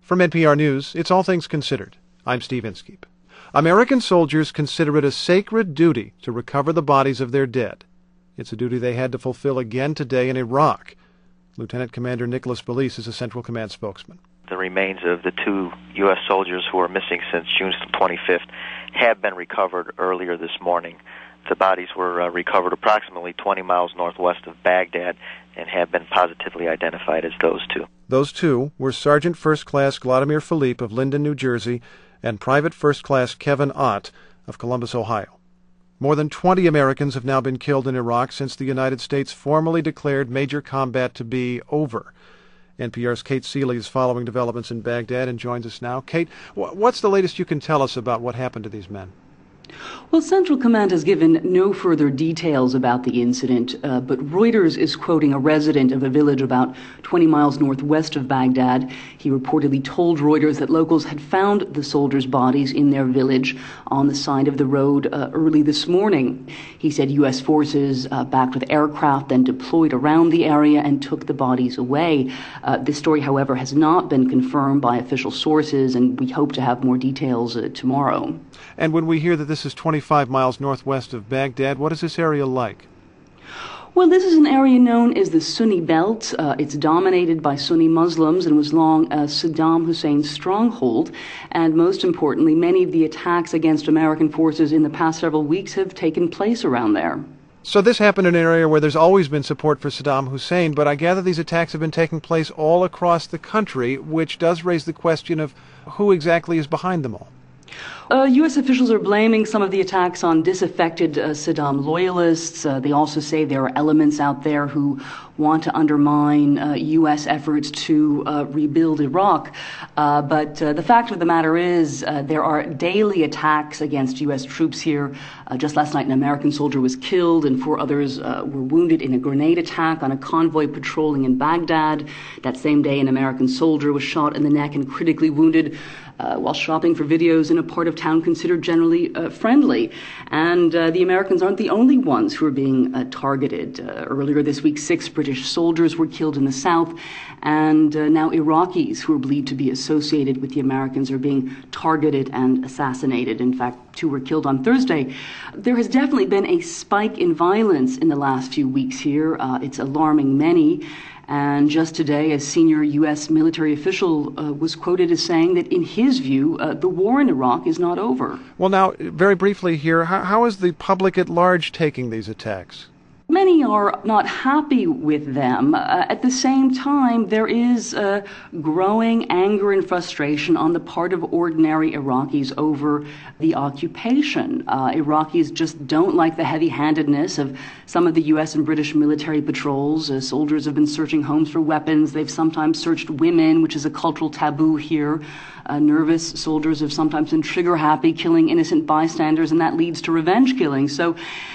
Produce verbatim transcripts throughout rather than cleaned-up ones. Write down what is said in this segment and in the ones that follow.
From N P R News, it's All Things Considered. I'm Steve Inskeep. American soldiers consider it a sacred duty to recover the bodies of their dead. It's a duty they had to fulfill again today in Iraq. Lieutenant Commander Nicholas Belize is a Central Command spokesman. The remains of the two U S soldiers who were missing since June twenty-fifth have been recovered earlier this morning. The bodies were uh, recovered approximately twenty miles northwest of Baghdad and have been positively identified as those two. Those two were Sergeant First Class Vladimir Philippe of Linden, New Jersey, and Private First Class Kevin Ott of Columbus, Ohio. More than twenty Americans have now been killed in Iraq since the United States formally declared major combat to be over. N P R's Kate Seeley is following developments in Baghdad and joins us now. Kate, what's the latest you can tell us about what happened to these men? Well, Central Command has given no further details about the incident, uh, but Reuters is quoting a resident of a village about twenty miles northwest of Baghdad. He reportedly told Reuters that locals had found the soldiers' bodies in their village on the side of the road uh, early this morning. He said U S forces, uh, backed with aircraft, then deployed around the area and took the bodies away. Uh, this story, however, has not been confirmed by official sources, and we hope to have more details uh, tomorrow. And when we hear that this is twenty-five miles northwest of Baghdad, what is this area like? Well, this is an area known as the Sunni Belt. Uh, it's dominated by Sunni Muslims and was long uh, Saddam Hussein's stronghold. And most importantly, many of the attacks against American forces in the past several weeks have taken place around there. So this happened in an area where there's always been support for Saddam Hussein, but I gather these attacks have been taking place all across the country, which does raise the question of who exactly is behind them all. Uh, U S officials are blaming some of the attacks on disaffected uh, Saddam loyalists. Uh, they also say there are elements out there who want to undermine uh, U S efforts to uh, rebuild Iraq. Uh, but uh, the fact of the matter is uh, there are daily attacks against U S troops here. Uh, just last night, an American soldier was killed and four others uh, were wounded in a grenade attack on a convoy patrolling in Baghdad. That same day, an American soldier was shot in the neck and critically wounded Uh, while shopping for videos in a part of town considered generally uh, friendly. And uh, the Americans aren't the only ones who are being uh, targeted. Uh, earlier this week, six British soldiers were killed in the south, and uh, now Iraqis who are believed to be associated with the Americans are being targeted and assassinated. In fact, two were killed on Thursday. There has definitely been a spike in violence in the last few weeks here. Uh, it's alarming many. And just today, a senior U S military official uh, was quoted as saying that, in his view, uh, the war in Iraq is not over. Well, now, very briefly here, how, how is the public at large taking these attacks? Many are not happy with them. Uh, at the same time, there is uh, growing anger and frustration on the part of ordinary Iraqis over the occupation. Uh, Iraqis just don't like the heavy-handedness of some of the U S and British military patrols. Uh, soldiers have been searching homes for weapons. They've sometimes searched women, which is a cultural taboo here. Uh, nervous soldiers have sometimes been trigger-happy, killing innocent bystanders, and that leads to revenge killing. So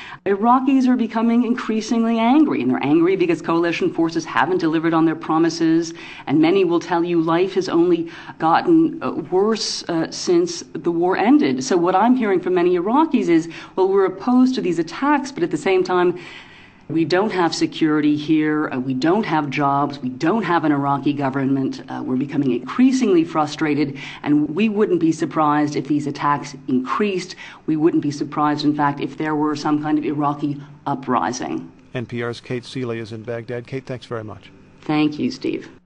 Iraqis are becoming increasingly angry, and they're angry because coalition forces haven't delivered on their promises, and many will tell you life has only gotten uh, worse uh, since the war ended. So what I'm hearing from many Iraqis is, well, we're opposed to these attacks, but at the same time, we don't have security here, uh, we don't have jobs, we don't have an Iraqi government, uh, we're becoming increasingly frustrated, and we wouldn't be surprised if these attacks increased. We wouldn't be surprised, in fact, if there were some kind of Iraqi uprising. N P R's Kate Seeley is in Baghdad. Kate, thanks very much. Thank you, Steve.